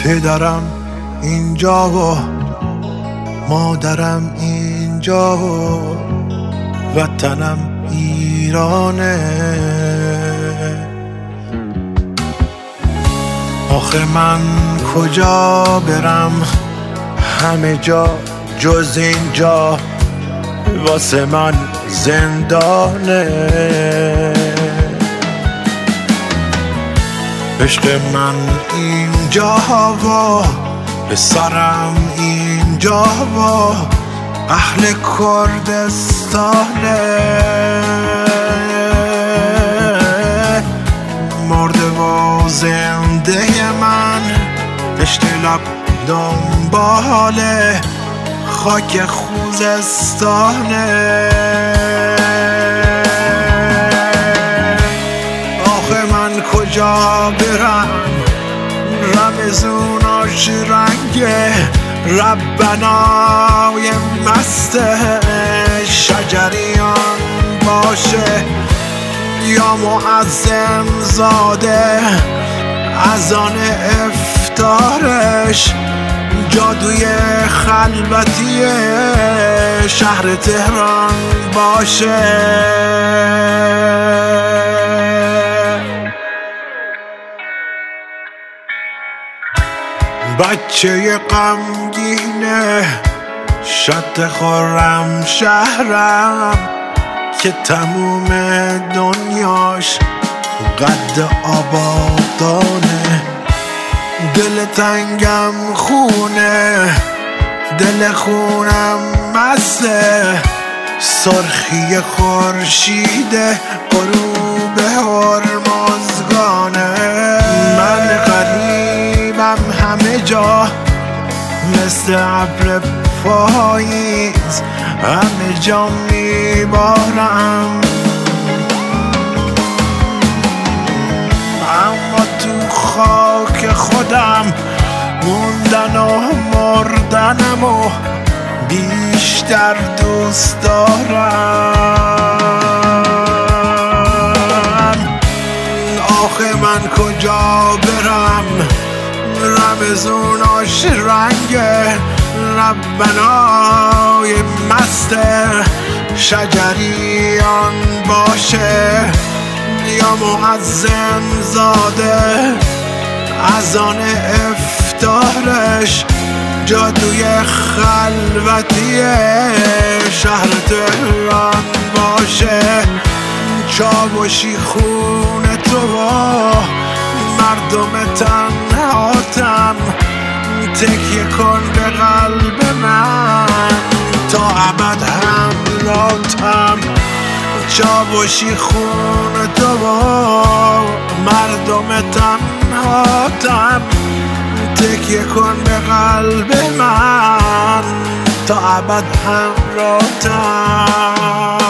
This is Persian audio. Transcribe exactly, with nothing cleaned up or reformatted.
پدرم اینجا و مادرم اینجا و وطنم ایرانه. آخه من کجا برم، همه جا جز اینجا واسه من زندانه. عشق من اینجا و پسرم اینجا و اهل کردستانه. مرده و زنده من پشت لب دنبال خاک خوزستانه. آخه من کجا برم، رمزوناش رنگه ربنای مست شجریان باشه یا معظم زاده اذان افطارش جادوی خلوتی شهر تهران باشه. بچه غمگینه شط خورم شهرم که تموم دنیاش قد آبادانه. دل تنگم خونه، دل خونم مسته، سرخی خورشید غروب هرمزگانه. من غریبم همه جا مثل ابر پاییز، همه جا میبارم اما تو خاک خودم موندن و مردنم و بیشتر دوست دارم. آخه من کجا برم، رمزوناش رنگ ربنای مست شجریان باشه یا معظم زاده اذان افطارش جادوی خلوتی شهر تهران باشه. چاوشی خون تو و مردم تنهاتم تکیه کن به قلب من تا ابد همراهتم. چاوشی خون تو و مردم تنهاتم تکیه کن به قلب من تا ابد همراهتم.